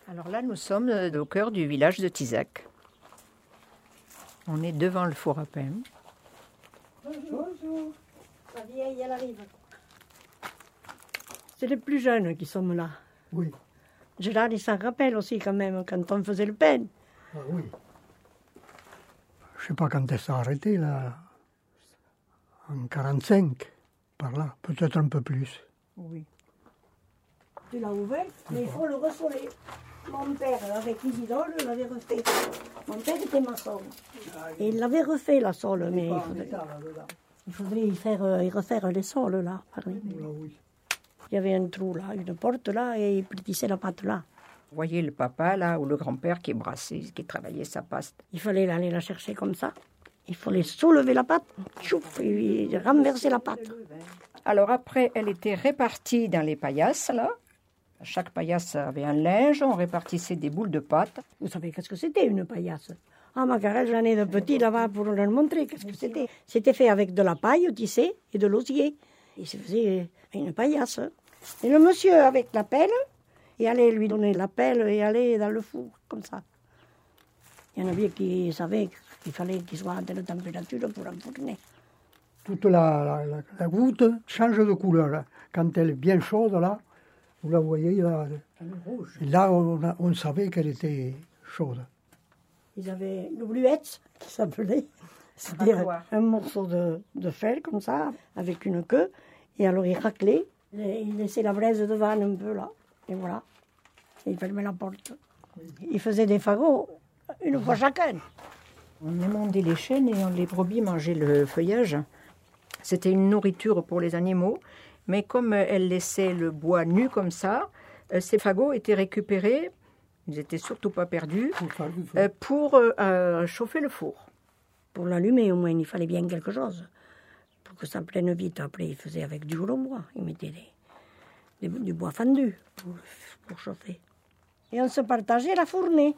Alors là, nous sommes au cœur du village de Tizac. On est devant le four à pain. Bonjour. La vieille, elle arrive. C'est les plus jeunes qui sont là. Oui. Gérard, il s'en rappelle aussi quand même, quand on faisait le pain. Ah oui. Je ne sais pas quand elle s'est arrêtée, là. En 45, par là. Peut-être un peu plus. Oui. Tu l'as ouvert, mais il faut le ressoler. Mon père, avec Isidore, l'avait refait. Mon père était maçon. Et il l'avait refait, la sole, mais il faudrait y refaire les sols, là. Il y avait un trou, là, une porte, là, et il pétissait la pâte, là. Vous voyez le papa, là, ou le grand-père qui brassait, qui travaillait sa paste. Il fallait aller la chercher comme ça. Il fallait soulever la pâte, chouf, et renverser la pâte. Alors après, elle était répartie dans les paillasses, là. Chaque paillasse avait un linge, on répartissait des boules de pâte. Vous savez qu'est-ce que c'était, une paillasse? Ah, ma carrelle, j'en ai de petits là-bas pour leur montrer qu'est-ce que c'était. C'était fait avec de la paille tissée et de l'osier. Il se faisait une paillasse. Et le monsieur, avec la pelle, il allait lui donner la pelle et aller dans le four, comme ça. Il y en avait qui savaient qu'il fallait qu'il soit à telle température pour enfourner. Toute la goutte change de couleur. Quand elle est bien chaude, là, vous la voyez, là, là on savait qu'elle était chaude. Ils avaient une bluette qui s'appelait. C'était un morceau de fer comme ça, avec une queue. Et alors ils raclaient, ils laissaient la braise devant un peu là. Et voilà. Et ils fermaient la porte. Ils faisaient des fagots, une fois chacun. On émondait les chênes et les brebis mangeaient le feuillage. C'était une nourriture pour les animaux. Mais comme elles laissaient le bois nu comme ça, ces fagots étaient récupérés, ils n'étaient surtout pas perdus, pour chauffer le four. Pour l'allumer, au moins, il fallait bien quelque chose. Pour que ça prenne vite. Après, ils faisaient avec du rouleau bois. Ils mettaient du bois fendu pour chauffer. Et on se partageait la fournée.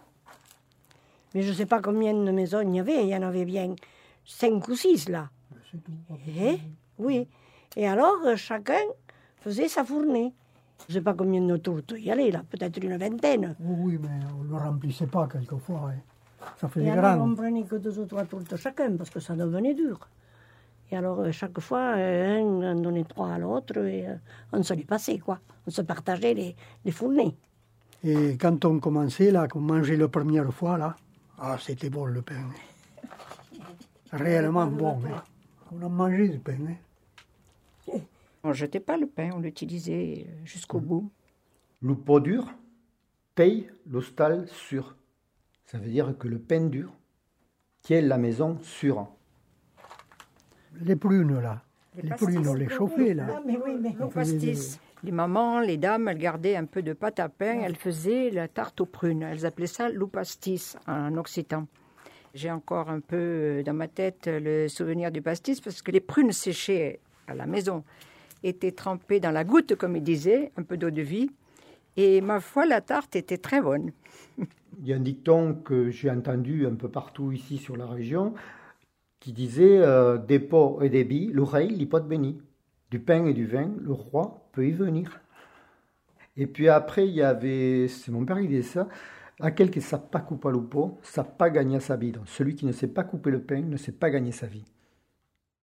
Mais je ne sais pas combien de maisons il y avait. Il y en avait bien 5 ou 6 là. C'est tout. Oui. Et alors, chacun faisait sa fournée. Je ne sais pas combien de tourtes il y avait là, peut-être une vingtaine. Oui, mais on ne le remplissait pas quelquefois. Ça faisait et grand. alors, on prenait que 2 ou 3 tourtes chacun, parce que ça devenait dur. Et alors, chaque fois, un en donnait 3 à l'autre, et on se les passait, quoi. On se partageait les fournées. Et quand on commençait, là, qu'on mangeait la première fois, là, c'était bon le pain. Réellement bon. Hein. On a mangé du pain. Hein. On ne jetait pas le pain, on l'utilisait jusqu'au bout. Le pot dur paye l'hostal sûr. Ça veut dire que le pain dur tient la maison sûre. Les prunes, là. Les prunes, on les chauffait, là. Ah, mais oui, mais Le pastis. Les mamans, les dames, elles gardaient un peu de pâte à pain, elles faisaient la tarte aux prunes. Elles appelaient ça loupastis en occitan. J'ai encore un peu dans ma tête le souvenir du pastis parce que les prunes séchées à la maison étaient trempées dans la goutte, comme ils disaient, un peu d'eau de vie. Et ma foi, la tarte était très bonne. Il y a un dicton que j'ai entendu un peu partout ici sur la région qui disait des pots et des billes, l'oreille, l'hypote bénie. Du pain et du vin, le roi peut y venir. Et puis après, il y avait, c'est mon père qui disait ça, aquel qui ne sait pas couper le pot, ne sait pas gagner sa vie. Donc celui qui ne sait pas couper le pain ne sait pas gagner sa vie.